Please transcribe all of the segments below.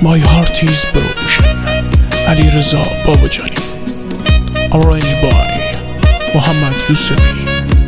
My heart is broken. علیرضا باباجانی. Arranged by محمد یوسفی.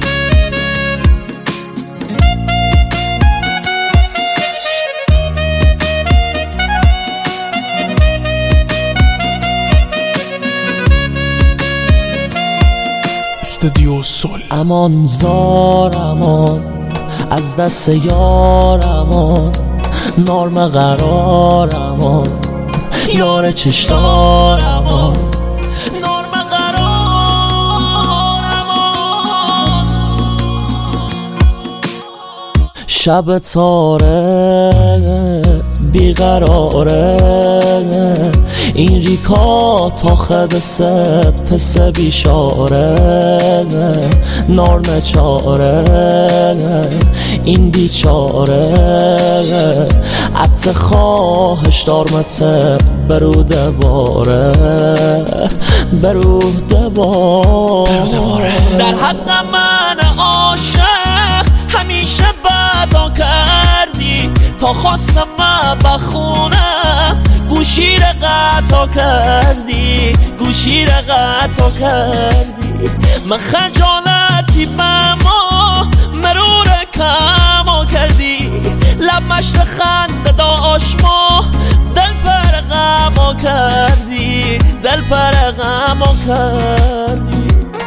استودیو سول. امان زار امان از دست یار امان، نرم قرار امان، یار چشتار امان، نرم قرار امان. شب تاره بیقراره، این ریکا تا خد سبت سه بیشاره، نار نچاره این بیچاره، عط خواهش دارمته بروده باره، بروده باره. در حق من عاشق همیشه بدا کردی، تا خواستم بخونم گوشی را قطع کردی، گوشی را قطع کردی. من خجالتی بما مرور کما کردی، لب مشت خنده داشت ما دل پر غما کردی، دل پر غما کردی.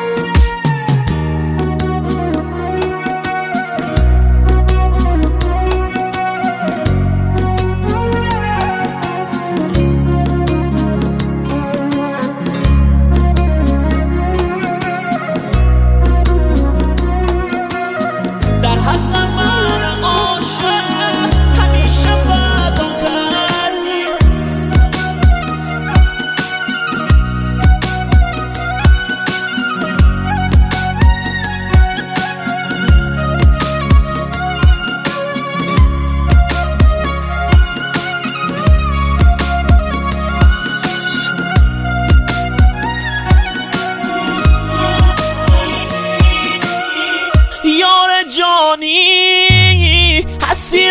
جانی حسی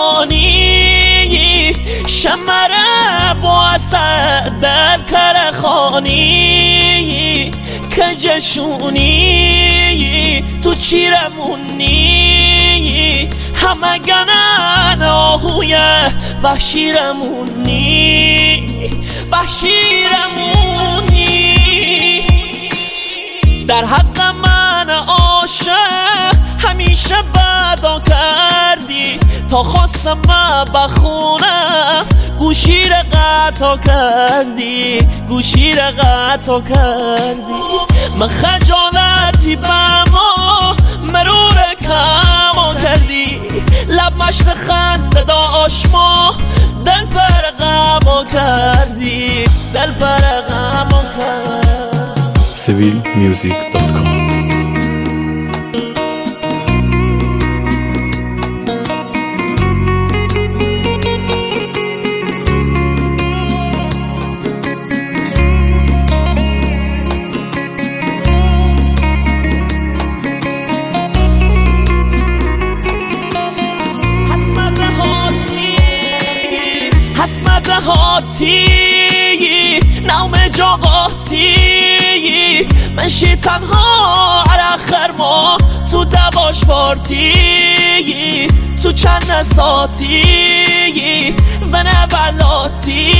روانی شمره با اصد دل کرخانی، که جشونی تو چیرمونی، همه گنن آهوی وحشیرمونی، وحشیرمونی. در حق من عاشق همیشه بدا کردی، تا خواستم بخونم گوشی را قطع کردی، گوشی را قطع کردی. من خجالتی بما مرور کما کردی، لب مشت خنده داشت ما دل پر غما کردی، دل پر غما کردی. civilmusic.com. حسمت هاتی نوم جاقاتی، منشی تنها اراخر ما تو دواش پارتی، تو چند نساتی و نبلاتی،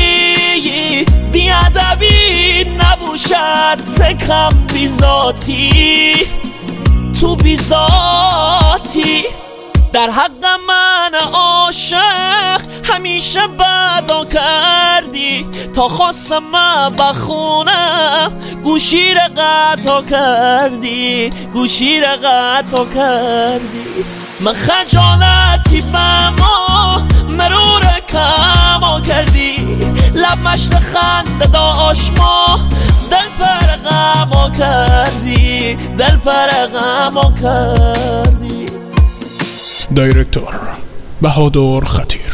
بیادبی نبوشد تکم بیزاتی، تو بیزاتی. در حق من عاشق همیشه بدا کردی، تا خواستم بخونم گوشی را قطع کردی، گوشی را قطع کردی. من خجالتی بما مرور کما کردی، لب مشت خنده داشت ما دل پر غما کردی، دل پر غما کردی. دایرکتور بهادر خطیر.